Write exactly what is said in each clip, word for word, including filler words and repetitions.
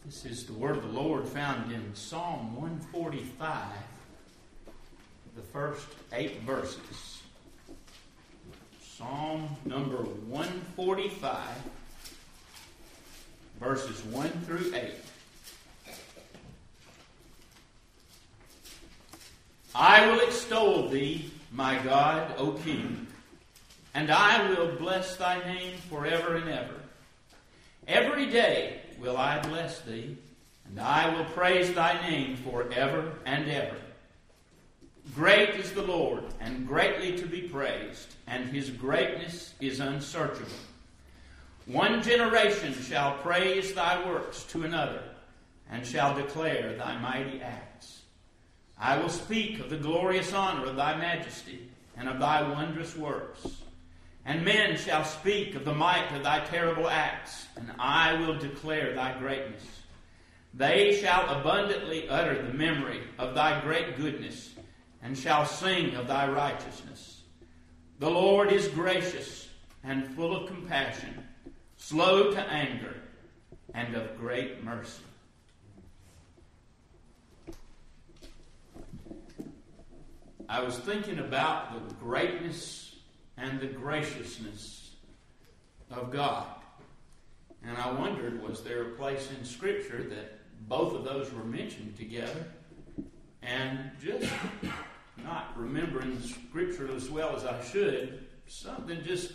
This is the word of the Lord found in Psalm one forty-five, the first eight verses. Psalm number one forty-five, verses one through eight. I will extol thee, my God, O King, and I will bless thy name forever and ever. Every day will I bless thee, and I will praise thy name forever and ever. Great is the Lord, and greatly to be praised, and his greatness is unsearchable. One generation shall praise thy works to another, and shall declare thy mighty acts. I will speak of the glorious honor of thy majesty, and of thy wondrous works. And men shall speak of the might of thy terrible acts, and I will declare thy greatness. They shall abundantly utter the memory of thy great goodness, and shall sing of thy righteousness. The Lord is gracious and full of compassion, slow to anger, and of great mercy. I was thinking about the greatness and the graciousness of God. And I wondered, was there a place in Scripture that both of those were mentioned together? And just not remembering Scripture as well as I should, something just...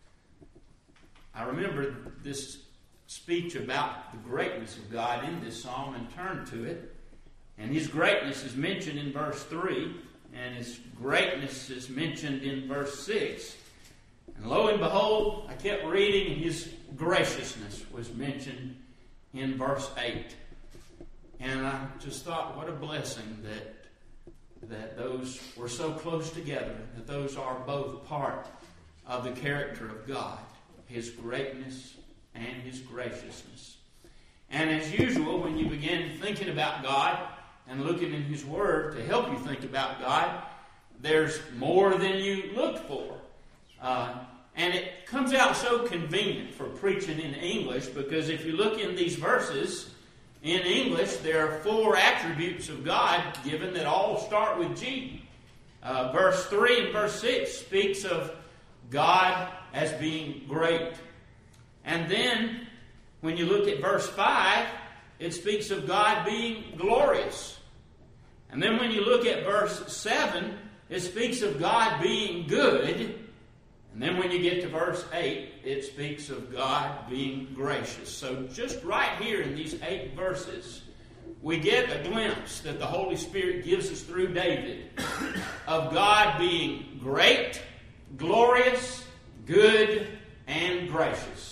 I remember this speech about the greatness of God in this psalm and turned to it. And his greatness is mentioned in verse three. And his greatness is mentioned in verse six. And lo and behold, I kept reading, and his graciousness was mentioned in verse eight. And I just thought, what a blessing that, that those were so close together, that those are both part of the character of God, his greatness and his graciousness. And as usual, when you begin thinking about God, and looking in his word to help you think about God, there's more than you looked for. Uh, and it comes out so convenient for preaching in English, because if you look in these verses, in English, there are four attributes of God given that all start with G. Uh, verse three and verse six speaks of God as being great. And then, when you look at verse five, it speaks of God being glorious. And then when you look at verse seven, it speaks of God being good. And then when you get to verse eight, it speaks of God being gracious. So just right here in these eight verses, we get a glimpse that the Holy Spirit gives us through David of God being great, glorious, good, and gracious.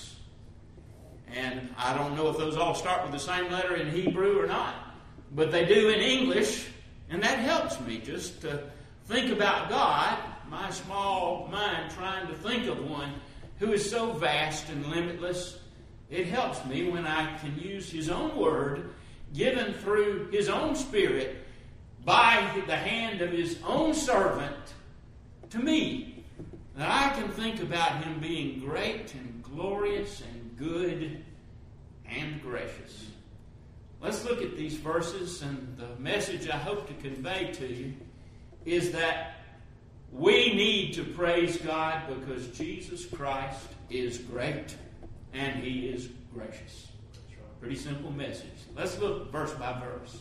And I don't know if those all start with the same letter in Hebrew or not, but they do in English, and that helps me just to think about God, my small mind trying to think of one who is so vast and limitless. It helps me when I can use his own word, given through his own Spirit, by the hand of his own servant, to me, that I can think about him being great and glorious and good and gracious. Let's look at these verses, and the message I hope to convey to you is that we need to praise God because Jesus Christ is great and he is gracious. Pretty simple message. Let's look verse by verse.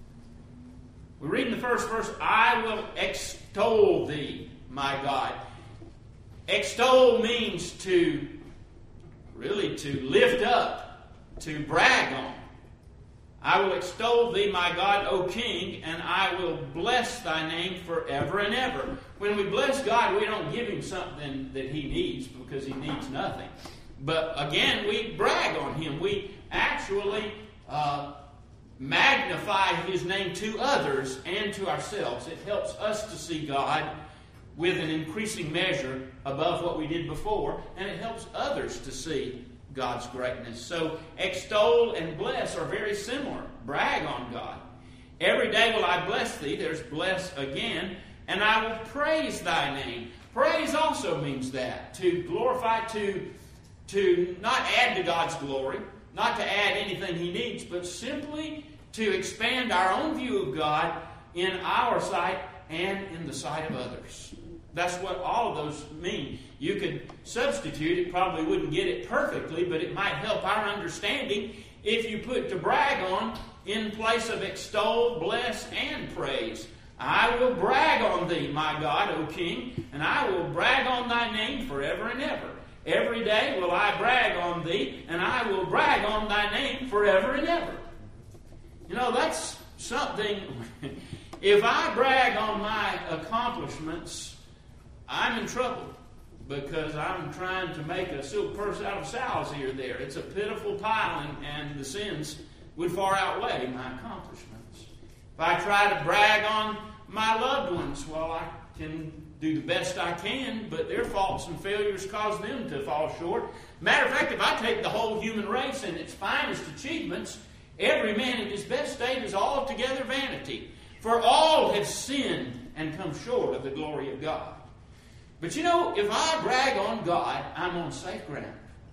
We read in the first verse, I will extol thee, my God. Extol means to really to lift up, to brag on. I will extol thee, my God, O King, and I will bless thy name forever and ever. When we bless God, we don't give him something that he needs, because he needs nothing. But again, we brag on him. We actually uh, magnify his name to others and to ourselves. It helps us to see God with an increasing measure above what we did before, and it helps others to see God's greatness. So extol and bless are very similar. Brag on God. Every day will I bless thee. There's bless again. And I will praise thy name. Praise also means that. To glorify, to, to not add to God's glory, not to add anything he needs, but simply to expand our own view of God in our sight and in the sight of others. That's what all of those mean. You could substitute it, probably wouldn't get it perfectly, but it might help our understanding if you put to brag on in place of extol, bless, and praise. I will brag on thee, my God, O King, and I will brag on thy name forever and ever. Every day will I brag on thee, and I will brag on thy name forever and ever. You know, that's something. If I brag on my accomplishments, I'm in trouble, because I'm trying to make a silk purse out of Sal's here or there. It's a pitiful pile, and, and the sins would far outweigh my accomplishments. If I try to brag on my loved ones, well, I can do the best I can, but their faults and failures cause them to fall short. Matter of fact, if I take the whole human race and its finest achievements, every man in his best state is altogether vanity. For all have sinned and come short of the glory of God. But you know, if I brag on God, I'm on safe ground.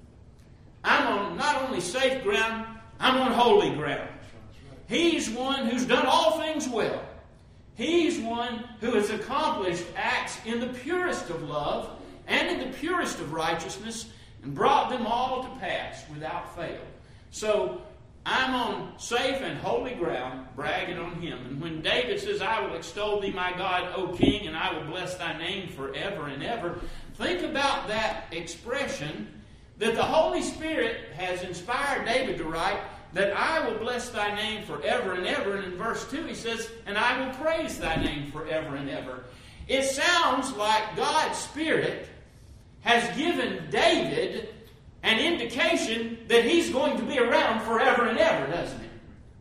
I'm on not only safe ground, I'm on holy ground. He's one who's done all things well. He's one who has accomplished acts in the purest of love and in the purest of righteousness and brought them all to pass without fail. So I'm on safe and holy ground, bragging on him. And when David says, I will extol thee, my God, O King, and I will bless thy name forever and ever, think about that expression that the Holy Spirit has inspired David to write, that I will bless thy name forever and ever. And in verse two he says, and I will praise thy name forever and ever. It sounds like God's Spirit has given David an indication that he's going to be around forever and ever, doesn't it?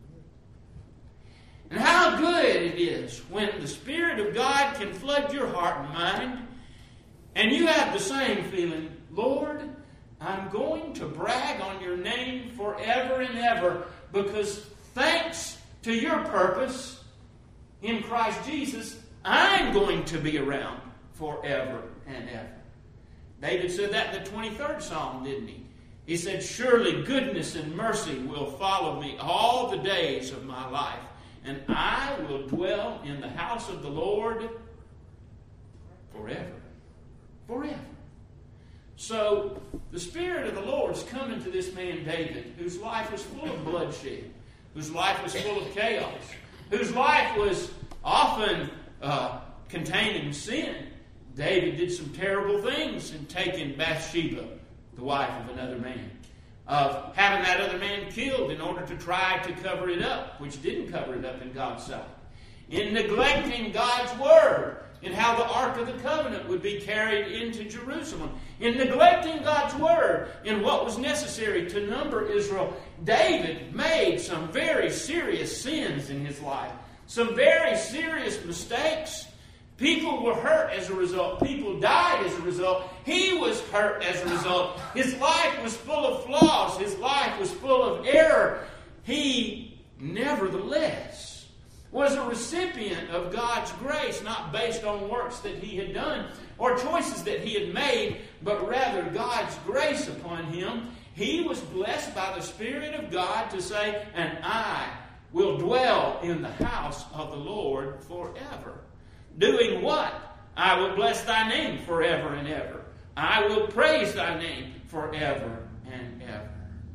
And how good it is when the Spirit of God can flood your heart and mind, and you have the same feeling, Lord, I'm going to brag on your name forever and ever, because thanks to your purpose in Christ Jesus, I'm going to be around forever and ever. David said that in the twenty-third Psalm, didn't he? He said, surely goodness and mercy will follow me all the days of my life, and I will dwell in the house of the Lord forever. Forever. So, the Spirit of the Lord's coming to this man David, whose life was full of bloodshed, whose life was full of chaos, whose life was often uh, containing sin. David did some terrible things in taking Bathsheba, the wife of another man, of having that other man killed in order to try to cover it up, which didn't cover it up in God's sight, in neglecting God's Word, in how the Ark of the Covenant would be carried into Jerusalem, in neglecting God's Word, in what was necessary to number Israel. David made some very serious sins in his life, some very serious mistakes. People were hurt as a result. People died as a result. He was hurt as a result. His life was full of flaws. His life was full of error. He, nevertheless, was a recipient of God's grace, not based on works that he had done or choices that he had made, but rather God's grace upon him. He was blessed by the Spirit of God to say, and I will dwell in the house of the Lord forever. Doing what? I will bless thy name forever and ever. I will praise thy name forever and ever.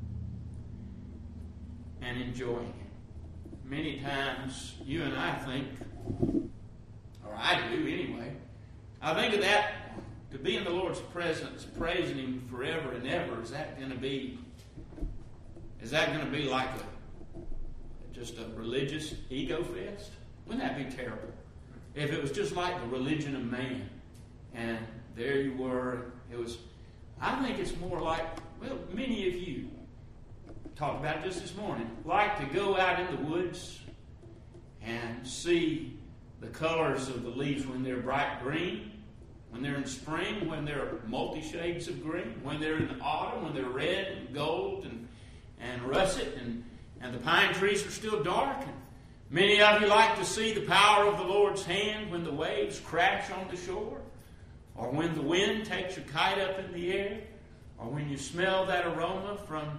And enjoying it. Many times you and I think, or I do anyway, I think of that, to be in the Lord's presence, praising him forever and ever. Is that going to be, is that going to be like a, just a religious ego fest? Wouldn't that be terrible? If it was just like the religion of man, and there you were, it was, I think it's more like, well, many of you talked about it just this morning, like to go out in the woods and see the colors of the leaves when they're bright green, when they're in spring, when they're multi-shades of green, when they're in autumn, when they're red and gold and, and russet, and, and the pine trees are still dark. And many of you like to see the power of the Lord's hand when the waves crash on the shore, or when the wind takes your kite up in the air, or when you smell that aroma from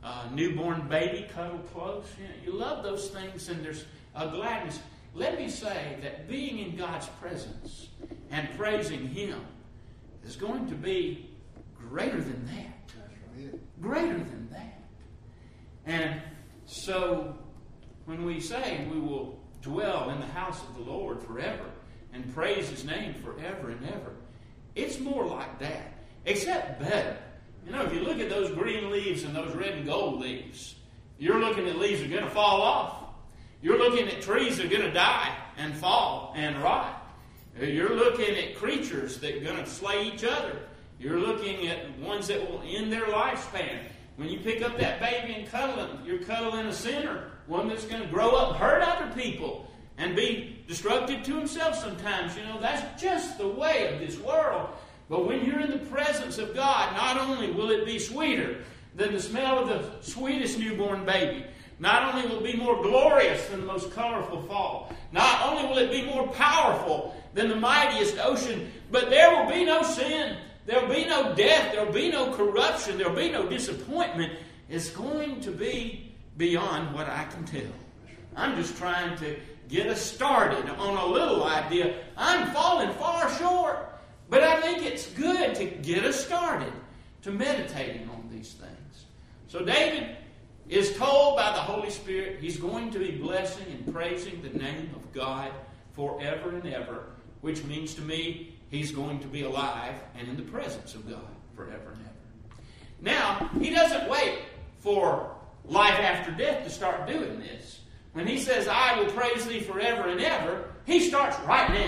uh, newborn baby cuddled close. You know, you love those things, and there's a gladness. Let me say that being in God's presence and praising Him is going to be greater than that. That's right. Greater than that. And so when we say we will dwell in the house of the Lord forever and praise His name forever and ever, it's more like that, except better. You know, if you look at those green leaves and those red and gold leaves, you're looking at leaves that are going to fall off. You're looking at trees that are going to die and fall and rot. You're looking at creatures that are going to slay each other. You're looking at ones that will end their lifespan. When you pick up that baby and cuddle him, you're cuddling a sinner, one that's going to grow up and hurt other people and be destructive to himself sometimes. You know, that's just the way of this world. But when you're in the presence of God, not only will it be sweeter than the smell of the sweetest newborn baby, not only will it be more glorious than the most colorful fall, not only will it be more powerful than the mightiest ocean, but there will be no sin, there will be no death, there will be no corruption, there will be no disappointment. It's going to be beyond what I can tell. I'm just trying to get us started on a little idea. I'm falling far short, but I think it's good to get us started to meditating on these things. So David is told by the Holy Spirit he's going to be blessing and praising the name of God forever and ever, which means to me he's going to be alive and in the presence of God forever and ever. Now, he doesn't wait for life after death to start doing this. When he says, I will praise thee forever and ever, he starts right now.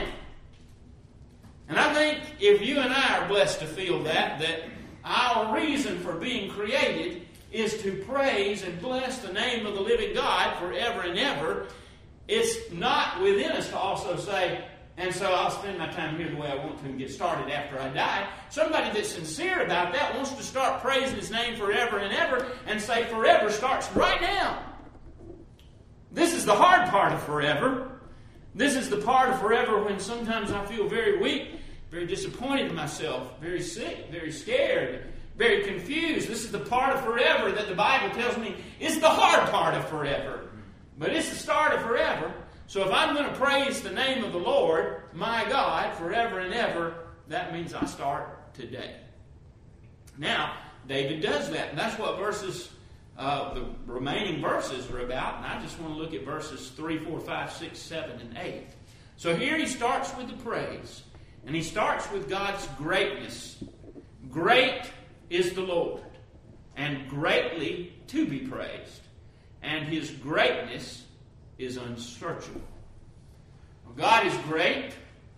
And I think if you and I are blessed to feel that, that our reason for being created is to praise and bless the name of the living God forever and ever, it's not within us to also say, and so I'll spend my time here the way I want to and get started after I die. Somebody that's sincere about that wants to start praising His name forever and ever and say forever starts right now. This is the hard part of forever. This is the part of forever when sometimes I feel very weak, very disappointed in myself, very sick, very scared, very confused. This is the part of forever that the Bible tells me is the hard part of forever. But it's the start of forever. So if I'm going to praise the name of the Lord, my God, forever and ever, that means I start today. Now, David does that. And that's what verses, uh, the remaining verses are about. And I just want to look at verses three, four, five, six, seven, and eight. So here he starts with the praise. And he starts with God's greatness. Great is the Lord, and greatly to be praised, and His greatness is unsearchable. Well, God is great,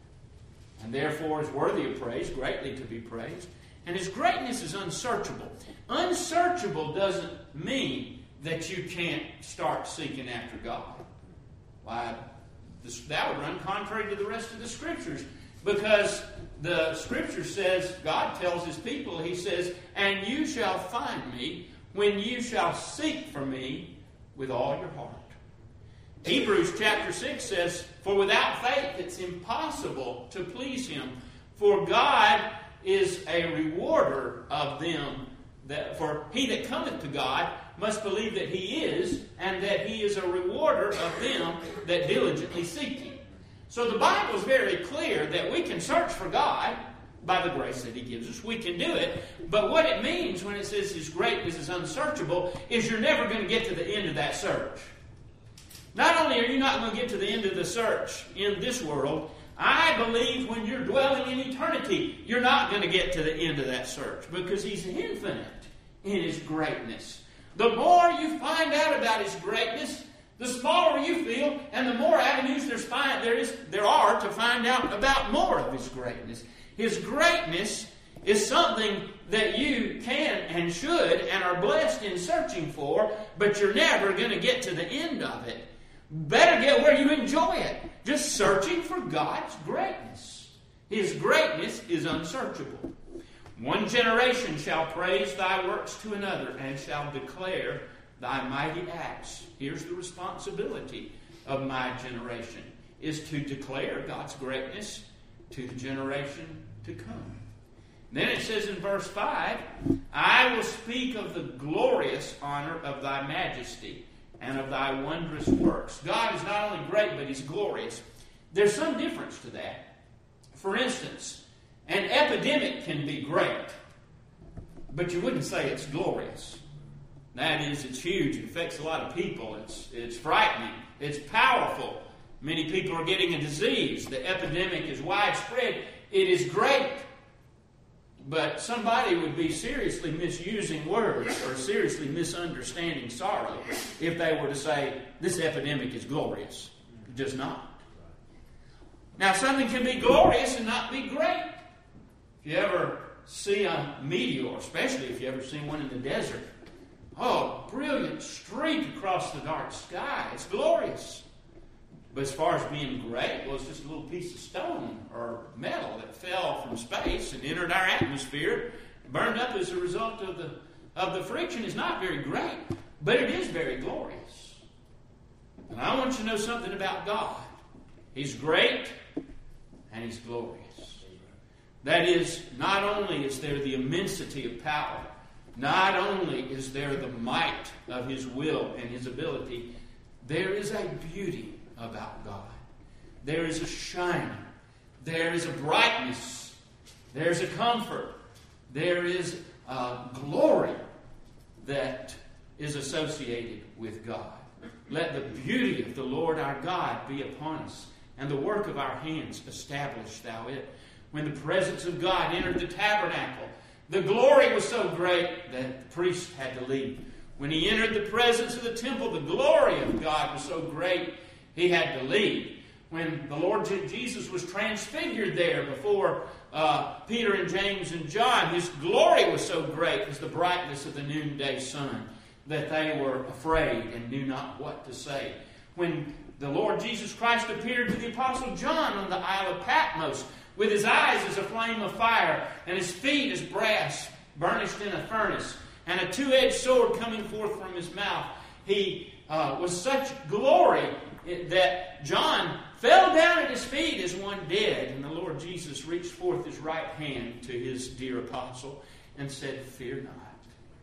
and therefore is worthy of praise, greatly to be praised, and His greatness is unsearchable. Unsearchable doesn't mean that you can't start seeking after God. Why, this, that would run contrary to the rest of the Scriptures. Because the Scripture says, God tells His people, He says, and you shall find me when you shall seek for me with all your heart. Hebrews chapter six says, for without faith it's impossible to please Him. For God is a rewarder of them. That, for he that cometh to God must believe that He is, and that He is a rewarder of them that diligently seek Him. So the Bible is very clear that we can search for God by the grace that He gives us. We can do it. But what it means when it says His greatness is unsearchable is you're never going to get to the end of that search. Not only are you not going to get to the end of the search in this world, I believe when you're dwelling in eternity, you're not going to get to the end of that search because He's infinite in His greatness. The more you find out about His greatness, the smaller you feel, and the more avenues there's find, there, is, there are to find out about more of His greatness. His greatness is something that you can and should and are blessed in searching for, but you're never going to get to the end of it. Better get where you enjoy it. Just searching for God's greatness. His greatness is unsearchable. One generation shall praise Thy works to another and shall declare Thy mighty acts. Here's the responsibility of my generation, is to declare God's greatness to the generation to come. Then it says in verse five, I will speak of the glorious honor of thy majesty and of thy wondrous works. God is not only great, but he's glorious. There's some difference to that. For instance, an epidemic can be great, but you wouldn't say it's glorious. That is, it's huge. It affects a lot of people. It's, it's frightening. It's powerful. Many people are getting a disease. The epidemic is widespread. It is great. But somebody would be seriously misusing words or seriously misunderstanding sorrow if they were to say, this epidemic is glorious. It does not. Now, something can be glorious and not be great. If you ever see a meteor, especially if you ever see one in the desert, oh, brilliant streak across the dark sky. It's glorious. But as far as being great, well, it's just a little piece of stone or metal that fell from space and entered our atmosphere, burned up as a result of the of the friction. Is not very great, but it is very glorious. And I want you to know something about God. He's great and he's glorious. That is, not only is there the immensity of power, not only is there the might of his will and his ability, there is a beauty about God. There is a shining. There is a brightness. There's a comfort. There is a glory that is associated with God. Let the beauty of the Lord our God be upon us, and the work of our hands establish thou it. When the presence of God entered the tabernacle, the glory was so great that the priest had to leave. When he entered the presence of the temple, the glory of God was so great he had to leave. When the Lord Jesus was transfigured there before uh, Peter and James and John, his glory was so great as the brightness of the noonday sun that they were afraid and knew not what to say. When the Lord Jesus Christ appeared to the Apostle John on the Isle of Patmos, with his eyes as a flame of fire, and his feet as brass burnished in a furnace, and a two-edged sword coming forth from his mouth, he uh, was such glory that John fell down at his feet as one dead, and the Lord Jesus reached forth his right hand to his dear apostle and said, "Fear not.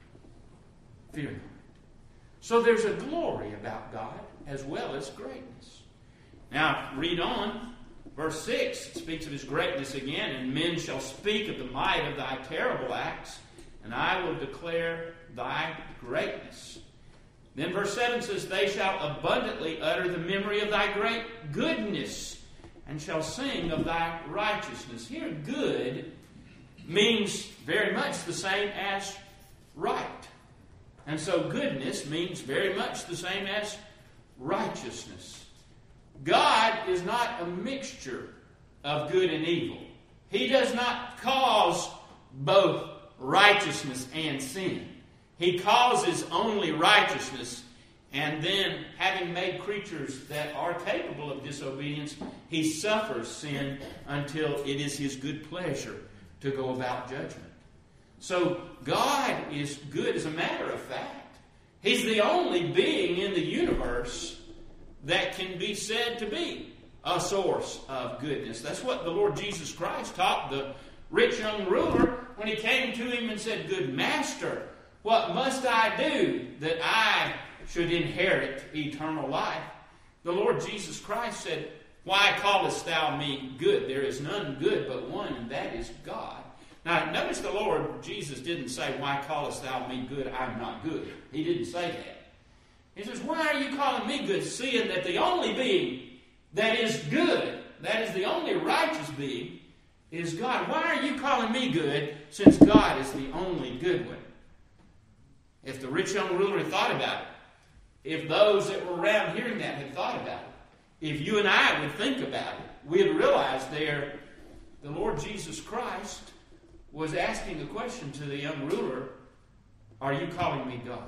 Fear not." So there's a glory about God as well as greatness. Now, read on. Verse six speaks of his greatness again. And men shall speak of the might of thy terrible acts, and I will declare thy greatness. Then verse seven says, they shall abundantly utter the memory of thy great goodness, and shall sing of thy righteousness. Here, good means very much the same as right. And so goodness means very much the same as righteousness. God is not a mixture of good and evil. He does not cause both righteousness and sin. He causes only righteousness, and then, having made creatures that are capable of disobedience, he suffers sin until it is his good pleasure to go about judgment. So God is good. As a matter of fact, he's the only being in the universe that can be said to be a source of goodness. That's what the Lord Jesus Christ taught the rich young ruler when he came to him and said, "Good master, what must I do that I should inherit eternal life?" The Lord Jesus Christ said, "Why callest thou me good? There is none good but one, and that is God." Now, notice the Lord Jesus didn't say, "Why callest thou me good? I'm not good." He didn't say that. He says, "Why are you calling me good, seeing that the only being that is good, that is the only righteous being, is God? Why are you calling me good, since God is the only good one?" If the rich young ruler had thought about it, if those that were around hearing that had thought about it, if you and I would think about it, we'd realize there the Lord Jesus Christ was asking a question to the young ruler, "Are you calling me God?"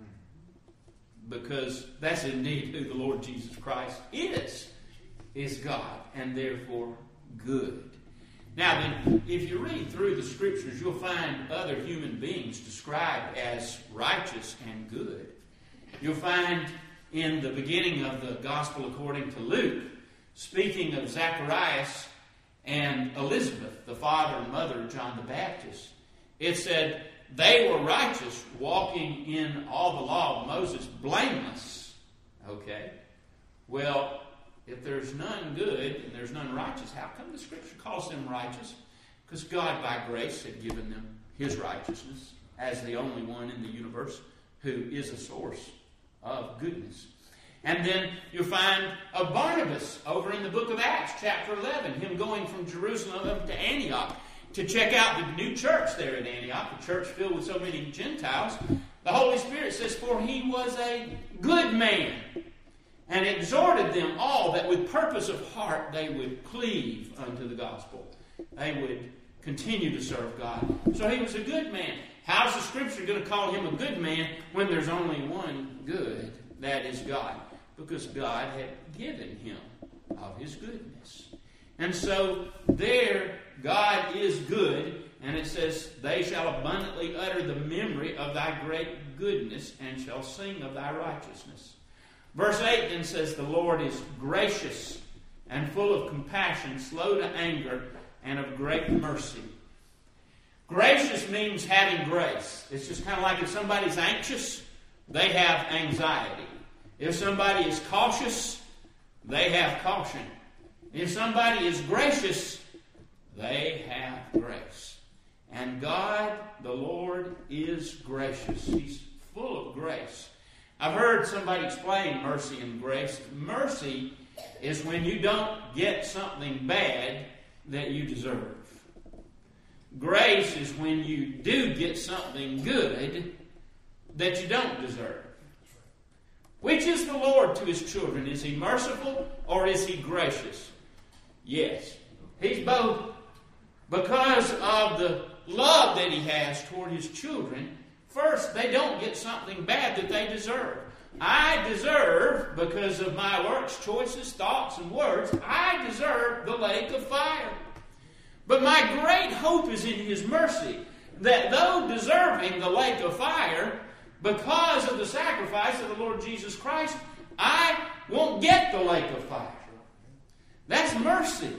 Because that's indeed who the Lord Jesus Christ is, is God, and therefore good. Now then, if you read through the Scriptures, you'll find other human beings described as righteous and good. You'll find in the beginning of the Gospel according to Luke, speaking of Zacharias and Elizabeth, the father and mother of John the Baptist. It said they were righteous, walking in all the law of Moses, blameless. Okay? Well, if there's none good and there's none righteous, how come the Scripture calls them righteous? Because God, by grace, had given them His righteousness as the only one in the universe who is a source of goodness. And then you'll find of Barnabas over in the book of Acts, chapter eleven, him going from Jerusalem to Antioch to check out the new church there at Antioch, the church filled with so many Gentiles. The Holy Spirit says, for he was a good man, and exhorted them all that with purpose of heart they would cleave unto the gospel. They would continue to serve God. So he was a good man. How's the Scripture going to call him a good man when there's only one good? That is God. Because God had given him of His goodness. And so there, God is good. And it says, they shall abundantly utter the memory of thy great goodness and shall sing of thy righteousness. Verse eight then says, the Lord is gracious and full of compassion, slow to anger, and of great mercy. Gracious means having grace. It's just kind of like if somebody's anxious, they have anxiety. If somebody is cautious, they have caution. If somebody is gracious, they have grace. And God, the Lord, is gracious. He's full of grace. I've heard somebody explain mercy and grace. Mercy is when you don't get something bad that you deserve. Grace is when you do get something good that you don't deserve. Which is the Lord to His children? Is He merciful or is He gracious? Yes. He's both. Because of the love that He has toward His children, first, they don't get something bad that they deserve. I deserve, because of my works, choices, thoughts, and words, I deserve the lake of fire. But my great hope is in His mercy, that though deserving the lake of fire, because of the sacrifice of the Lord Jesus Christ, I won't get the lake of fire. That's mercy.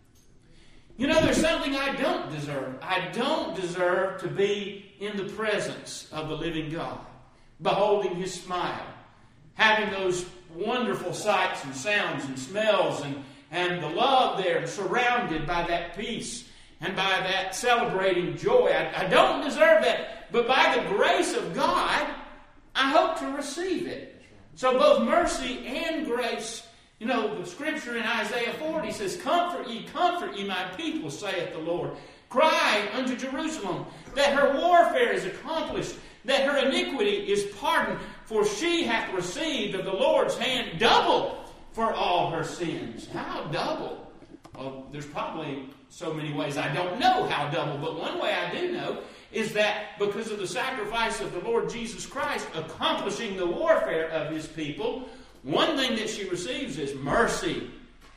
You know, there's something I don't deserve. I don't deserve to be in the presence of the living God, beholding His smile, having those wonderful sights and sounds and smells and, and the love there, surrounded by that peace and by that celebrating joy. I, I don't deserve that, but by the grace of God, I hope to receive it. So both mercy and grace, you know, the Scripture in Isaiah forty says, comfort ye, comfort ye, my people, saith the Lord. Cry unto Jerusalem that her warfare is accomplished, that her iniquity is pardoned, for she hath received of the Lord's hand double for all her sins. How double? Well, there's probably so many ways I don't know how double, but one way I do know is that because of the sacrifice of the Lord Jesus Christ accomplishing the warfare of His people, one thing that she receives is mercy.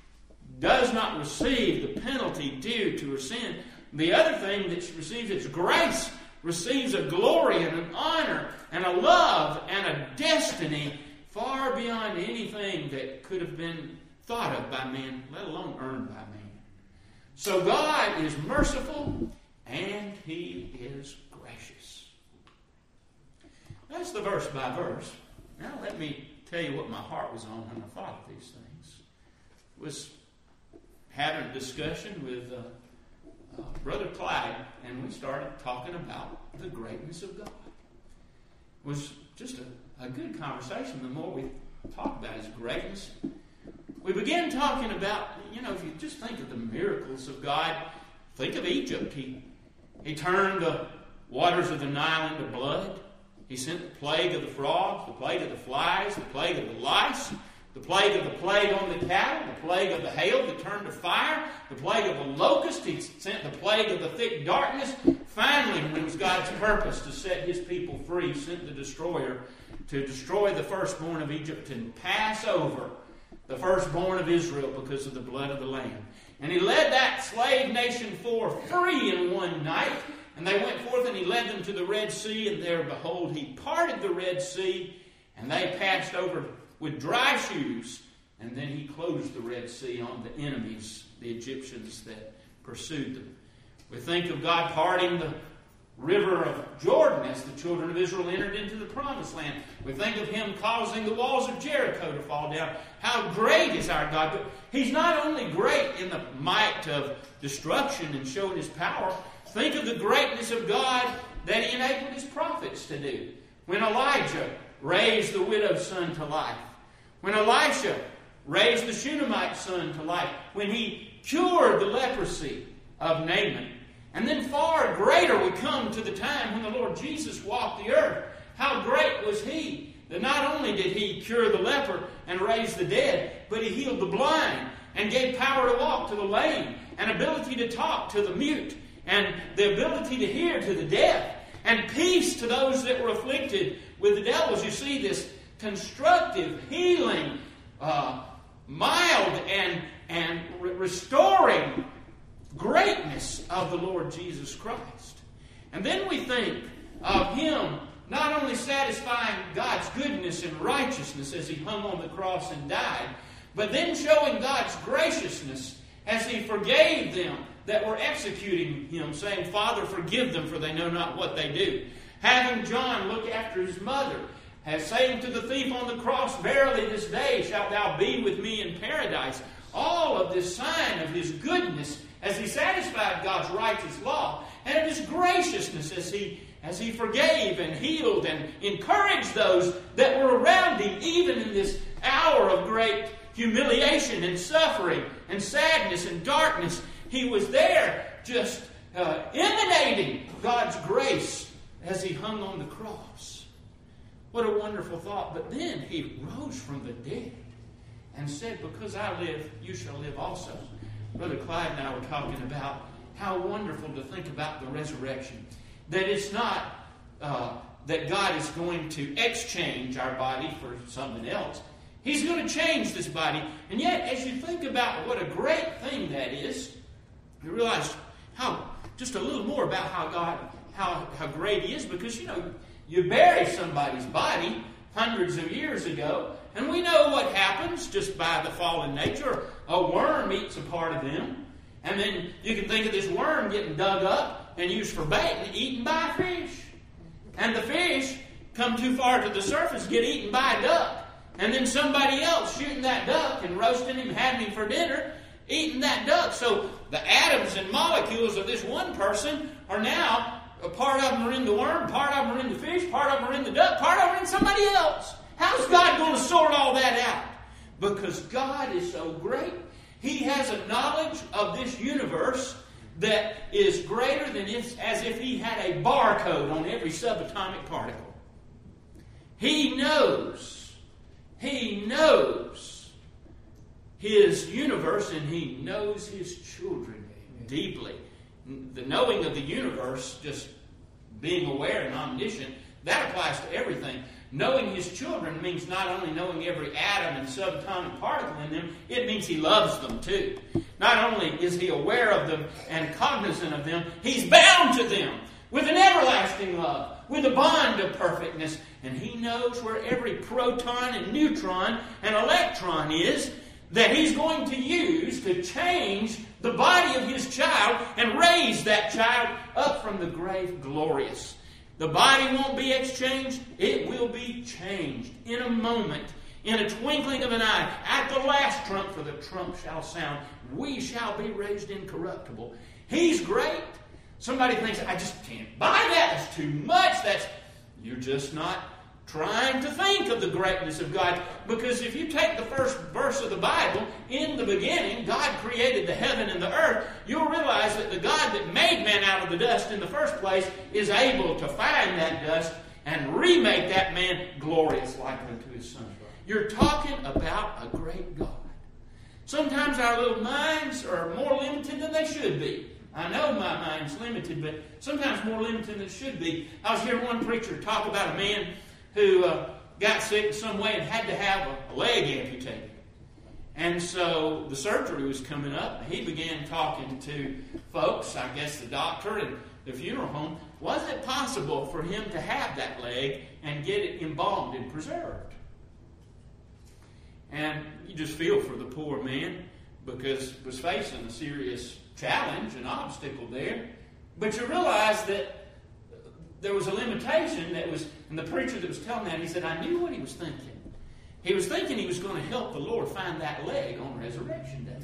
Does not receive the penalty due to her sin. The other thing that she receives is grace. Receives a glory and an honor and a love and a destiny far beyond anything that could have been thought of by man, let alone earned by man. So God is merciful and He is gracious. That's the verse by verse. Now let me tell you what my heart was on when I thought of these things. I was having a discussion with uh, uh, Brother Clyde, and we started talking about the greatness of God. It was just a, a good conversation. The more we talked about His greatness, we began talking about, you know, if you just think of the miracles of God, think of Egypt. He, he turned the waters of the Nile into blood. He sent the plague of the frogs, the plague of the flies, the plague of the lice, the plague of the plague on the cattle, the plague of the hail that turned to fire, the plague of the locust. He sent the plague of the thick darkness. Finally, when it was God's purpose to set His people free, He sent the destroyer to destroy the firstborn of Egypt and pass over the firstborn of Israel because of the blood of the Lamb. And He led that slave nation forth free in one night. And they went forth, and He led them to the Red Sea, and there, behold, He parted the Red Sea, and they passed over with dry shoes, and then He closed the Red Sea on the enemies, the Egyptians that pursued them. We think of God parting the river of Jordan as the children of Israel entered into the promised land. We think of Him causing the walls of Jericho to fall down. How great is our God! But He's not only great in the might of destruction and showing His power. Think of the greatness of God that He enabled His prophets to do. When Elijah raised the widow's son to life. When Elisha raised the Shunammite's son to life. When he cured the leprosy of Naaman. And then far greater we come to the time when the Lord Jesus walked the earth. How great was He that not only did He cure the leper and raise the dead, but He healed the blind and gave power to walk to the lame and ability to talk to the mute and the ability to hear to the deaf and peace to those that were afflicted with the devils. You see this constructive, healing, uh, mild and, and re- restoring greatness of the Lord Jesus Christ. And then we think of Him not only satisfying God's goodness and righteousness as He hung on the cross and died, but then showing God's graciousness as He forgave them that were executing Him, saying, Father, forgive them, for they know not what they do. Having John look after his mother, as saying to the thief on the cross, Verily this day shalt thou be with me in paradise. All of this sign of His goodness as He satisfied God's righteous law, and of His graciousness as He as He forgave and healed and encouraged those that were around Him, even in this hour of great humiliation and suffering and sadness and darkness. He was there just uh, emanating God's grace as He hung on the cross. What a wonderful thought. But then He rose from the dead and said, Because I live, you shall live also. Brother Clyde and I were talking about how wonderful to think about the resurrection. That it's not uh, that God is going to exchange our body for something else. He's going to change this body. And yet, as you think about what a great thing that is, you realize how just a little more about how God, how, how great He is. Because, you know, you bury somebody's body hundreds of years ago, and we know what happens just by the fallen nature. A worm eats a part of them. And then you can think of this worm getting dug up and used for bait and eaten by a fish. And the fish come too far to the surface, get eaten by a duck. And then somebody else shooting that duck and roasting him, having him for dinner, eating that duck. So the atoms and molecules of this one person are now, a part of them are in the worm, part of them are in the fish, part of them are in the duck, part of them are in somebody else. How's God going to sort all that out? Because God is so great. He has a knowledge of this universe that is greater than if, as if He had a barcode on every subatomic particle. He knows. He knows His universe, and He knows His children deeply. The knowing of the universe, just being aware and omniscient, that applies to everything. Knowing His children means not only knowing every atom and subatomic particle in them, it means He loves them too. Not only is He aware of them and cognizant of them, He's bound to them with an everlasting love, with a bond of perfectness. And He knows where every proton and neutron and electron is that He's going to use to change the body of His child and raise that child up from the grave glorious. The body won't be exchanged. It will be changed in a moment, in a twinkling of an eye. At the last trump, for the trump shall sound, we shall be raised incorruptible. He's great. Somebody thinks, I just can't buy that. That's too much. That's You're just not trying to think of the greatness of God. Because if you take the first verse of the Bible, in the beginning, God created the heaven and the earth, you'll realize that the God that made man out of the dust in the first place is able to find that dust and remake that man glorious like unto His Son. You're talking about a great God. Sometimes our little minds are more limited than they should be. I know my mind's limited, but sometimes more limited than it should be. I was hearing one preacher talk about a man who uh, got sick in some way and had to have a, a leg amputated. And so the surgery was coming up, and he began talking to folks, I guess the doctor and the funeral home. Was it possible for him to have that leg and get it embalmed and preserved? And you just feel for the poor man because he was facing a serious challenge, an obstacle there. But you realize that there was a limitation that was, and the preacher that was telling that, he said, I knew what he was thinking. He was thinking he was going to help the Lord find that leg on Resurrection Day.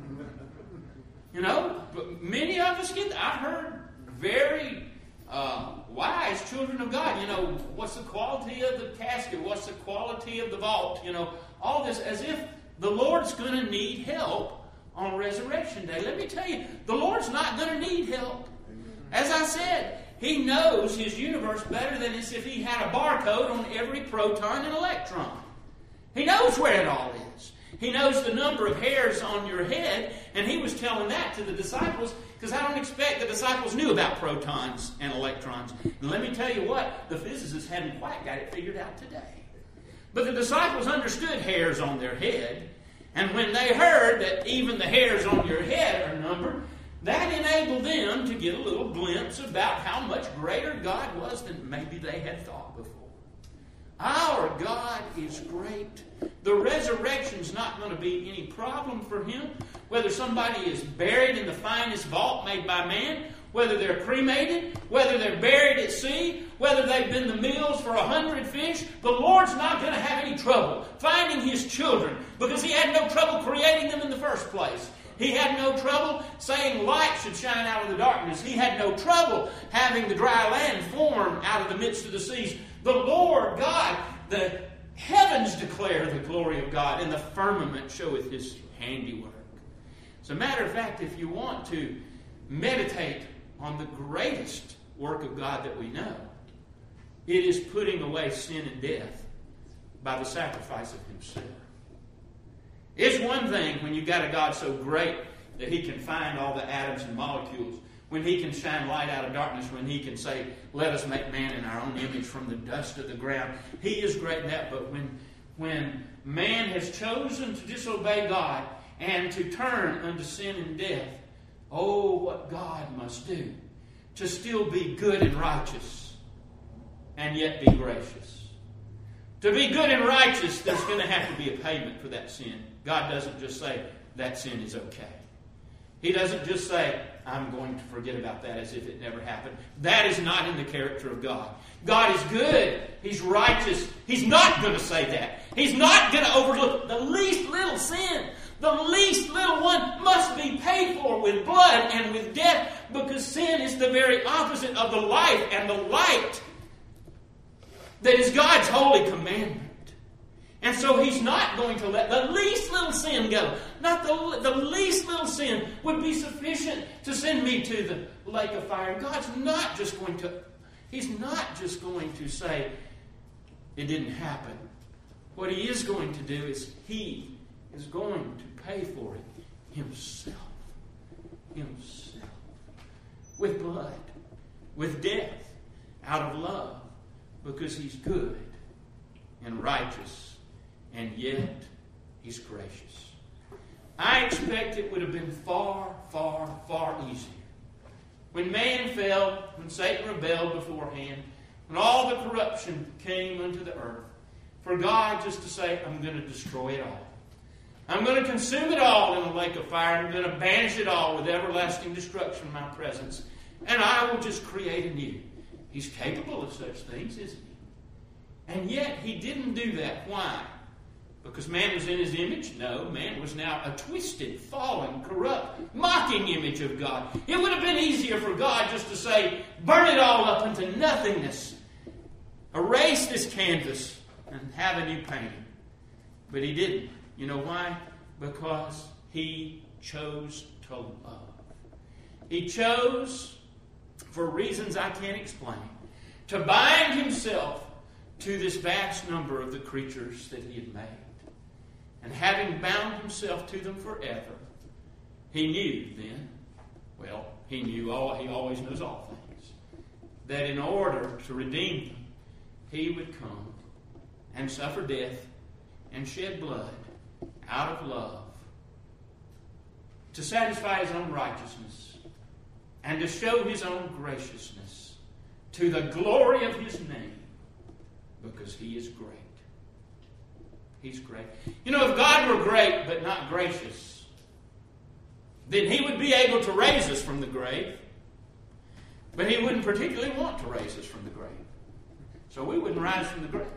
You know, but many of us get that. I've heard very uh, wise children of God, you know, what's the quality of the casket? What's the quality of the vault? You know, all this as if the Lord's going to need help on Resurrection Day. Let me tell you, the Lord's not going to need help. As I said, He knows His universe better than as if He had a barcode on every proton and electron. He knows where it all is. He knows the number of hairs on your head, and He was telling that to the disciples, because I don't expect the disciples knew about protons and electrons. And let me tell you what, the physicists hadn't quite got it figured out today. But the disciples understood hairs on their head, and when they heard that even the hairs on your head are numbered, that enabled them to get a little glimpse about how much greater God was than maybe they had thought before. Our God is great. The resurrection's not going to be any problem for Him. Whether somebody is buried in the finest vault made by man, whether they're cremated, whether they're buried at sea, whether they've been the meals for a hundred fish, the Lord's not going to have any trouble finding His children, because He had no trouble creating them in the first place. He had no trouble saying light should shine out of the darkness. He had no trouble having the dry land form out of the midst of the seas. The Lord God, the heavens declare the glory of God, and the firmament showeth His handiwork. As a matter of fact, if you want to meditate on the greatest work of God that we know, it is putting away sin and death by the sacrifice of Himself. It's one thing when you've got a God so great that He can find all the atoms and molecules, when He can shine light out of darkness, when He can say, let us make man in our own image from the dust of the ground. He is great in that, but when, when man has chosen to disobey God and to turn unto sin and death, oh, what God must do to still be good and righteous and yet be gracious. To be good and righteous, there's going to have to be a payment for that sin. God doesn't just say, that sin is okay. He doesn't just say, I'm going to forget about that as if it never happened. That is not in the character of God. God is good. He's righteous. He's not going to say that. He's not going to overlook the least little sin. The least little one must be paid for with blood and with death, because sin is the very opposite of the life and the light that is God's holy commandment. And so He's not going to let the least little sin go. Not the, the least little sin would be sufficient to send me to the lake of fire. God's not just going to, He's not just going to say, it didn't happen. What He is going to do is He is going to pay for it Himself. Himself. With blood. With death. Out of love. Because He's good and righteous. And yet, He's gracious. I expect it would have been far, far, far easier. When man fell, when Satan rebelled beforehand, when all the corruption came unto the earth, for God just to say, I'm going to destroy it all. I'm going to consume it all in a lake of fire. I'm going to banish it all with everlasting destruction in my presence. And I will just create anew. He's capable of such things, isn't He? And yet, He didn't do that. Why? Because man was in His image? No, man was now a twisted, fallen, corrupt, mocking image of God. It would have been easier for God just to say, burn it all up into nothingness. Erase this canvas and have a new painting. But He didn't. You know why? Because He chose to love. He chose, for reasons I can't explain, to bind Himself to this vast number of the creatures that He had made. And having bound Himself to them forever, He knew then, well, He knew, all, He always knows all things, that in order to redeem them, He would come and suffer death and shed blood out of love to satisfy His own righteousness and to show His own graciousness to the glory of His name, because He is great. He's great. You know, if God were great but not gracious, then He would be able to raise us from the grave. But He wouldn't particularly want to raise us from the grave. So we wouldn't rise from the grave.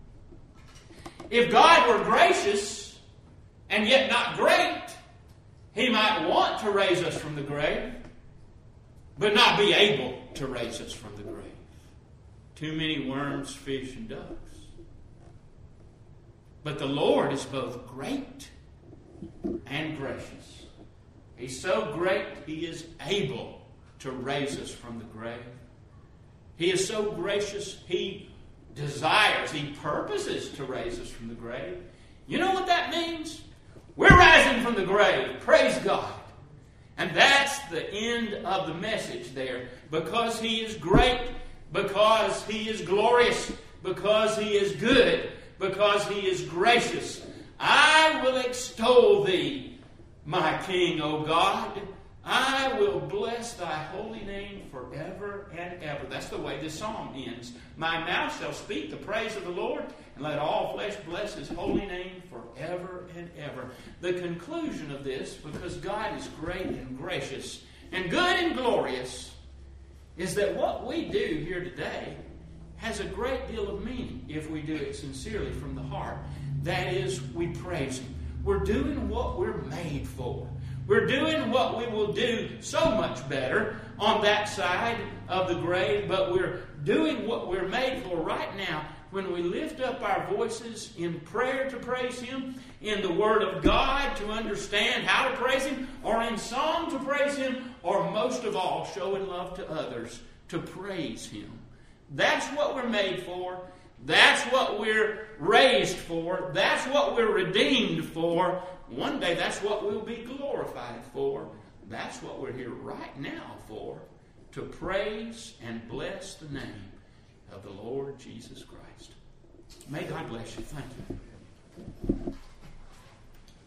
If God were gracious and yet not great, He might want to raise us from the grave, but not be able to raise us from the grave. Too many worms, fish, and ducks. But the Lord is both great and gracious. He's so great, He is able to raise us from the grave. He is so gracious, He desires, He purposes to raise us from the grave. You know what that means? We're rising from the grave. Praise God. And that's the end of the message there. Because He is great, because He is glorious, because He is good, because He is gracious, I will extol Thee, my King, O God. I will bless Thy holy name forever and ever. That's the way this psalm ends. My mouth shall speak the praise of the Lord, and let all flesh bless His holy name forever and ever. The conclusion of this, because God is great and gracious and good and glorious, is that what we do here today has a great deal of meaning if we do it sincerely from the heart. That is, we praise Him. We're doing what we're made for. We're doing what we will do so much better on that side of the grave, but we're doing what we're made for right now when we lift up our voices in prayer to praise Him, in the Word of God to understand how to praise Him, or in song to praise Him, or most of all, showing love to others to praise Him. That's what we're made for. That's what we're raised for. That's what we're redeemed for. One day that's what we'll be glorified for. That's what we're here right now for, to praise and bless the name of the Lord Jesus Christ. May God bless you. Thank you.